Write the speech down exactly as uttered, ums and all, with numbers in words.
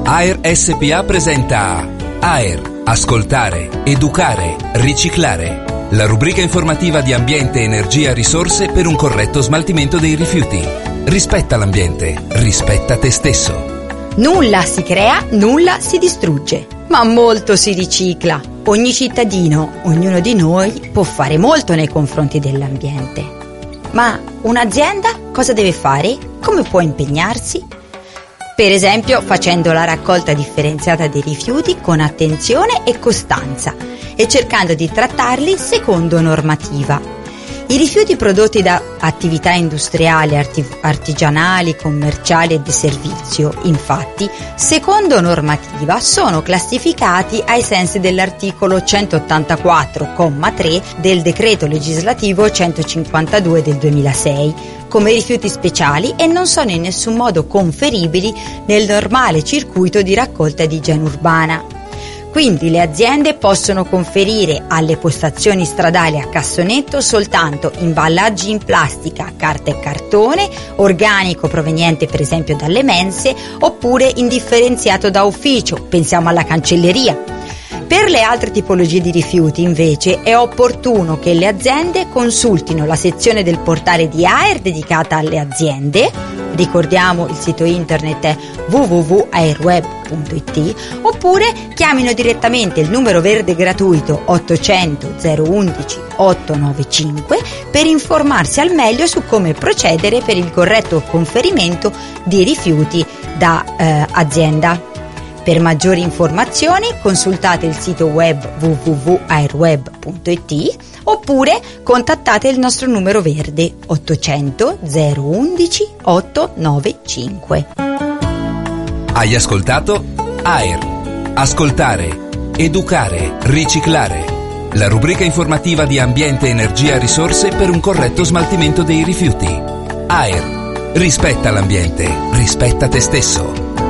AER S P A presenta AER, ascoltare, educare, riciclare. La rubrica informativa di ambiente, energia, risorse per un corretto smaltimento dei rifiuti. Rispetta l'ambiente, rispetta te stesso. Nulla si crea, nulla si distrugge, ma molto si ricicla. Ogni cittadino, ognuno di noi può fare molto nei confronti dell'ambiente. Ma un'azienda cosa deve fare? Come può impegnarsi? Per esempio facendo la raccolta differenziata dei rifiuti con attenzione e costanza e cercando di trattarli secondo normativa. I rifiuti prodotti da attività industriali, arti- artigianali, commerciali e di servizio, infatti, secondo normativa, sono classificati ai sensi dell'articolo centottantaquattro comma tre del decreto legislativo centocinquantadue del duemilasei come rifiuti speciali e non sono in nessun modo conferibili nel normale circuito di raccolta di igiene urbana. Quindi le aziende possono conferire alle postazioni stradali a cassonetto soltanto imballaggi in plastica, carta e cartone, organico proveniente per esempio dalle mense oppure indifferenziato da ufficio, pensiamo alla cancelleria. Per le altre tipologie di rifiuti, invece, è opportuno che le aziende consultino la sezione del portale di AER dedicata alle aziende, ricordiamo il sito internet è w w w punto aerweb punto i t, oppure chiamino direttamente il numero verde gratuito ottocento zero undici ottocentonovantacinque per informarsi al meglio su come procedere per il corretto conferimento di rifiuti da eh, azienda. Per maggiori informazioni consultate il sito web w w w punto aerweb punto i t oppure contattate il nostro numero verde ottocento zero undici ottocentonovantacinque. Hai ascoltato AER, ascoltare, educare, riciclare. La rubrica informativa di ambiente, energia, risorse per un corretto smaltimento dei rifiuti. AER, rispetta l'ambiente, rispetta te stesso.